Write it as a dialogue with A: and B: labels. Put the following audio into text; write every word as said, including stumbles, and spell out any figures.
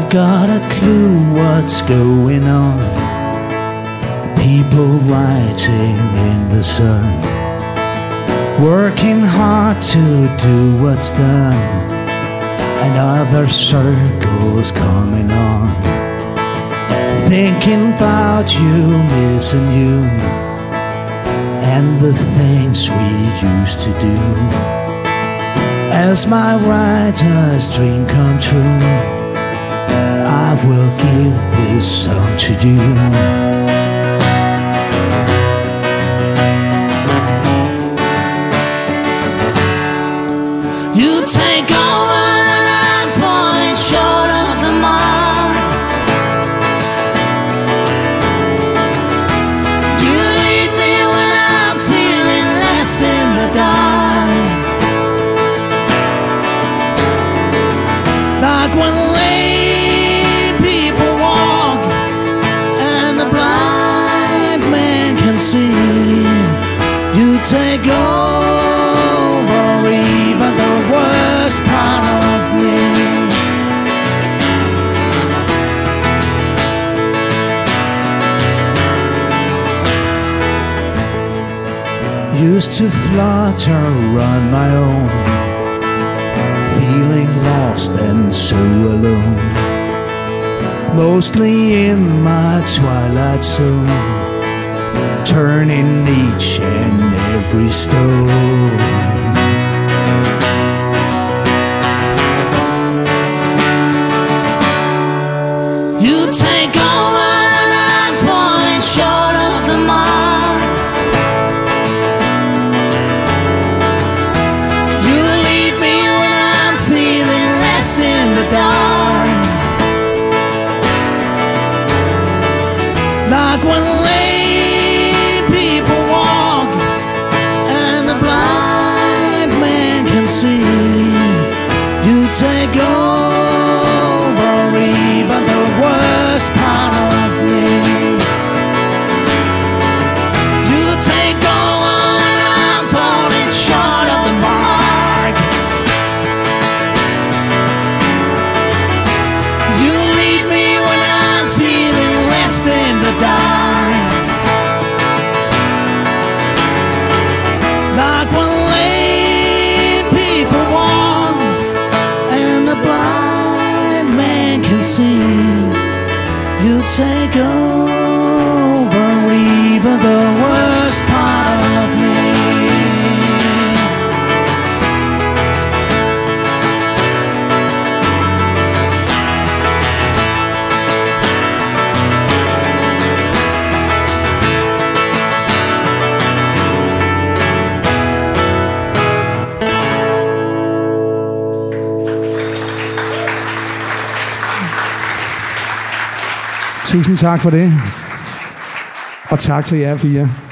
A: got a clue what's going on. People writing in the sun, working hard to do what's done, and other circles coming on, thinking about you, missing you, and the things we used to do. As my writer's dream come true, I will give this song to you. You take over and I'm falling short of the mark. You lead me when I'm feeling left in the dark, like when lame people walk and the blind man can see. You take over even the worst part of me. Used to flutter on my own, feeling lost and so alone, mostly in my twilight zone, turning each and every stone. You take over and I'm falling short of the mark. You lead me when I'm feeling left in the dark, like when lame people walk and the blind man can see. You take over even the worst part of me. You take over and I'm falling short of the mark. You lead me when I'm feeling left in the dark, like when lame people walk and the blind man can see. You take over even the worst part of me.
B: Tusind tak for det. Og tak til jer fire.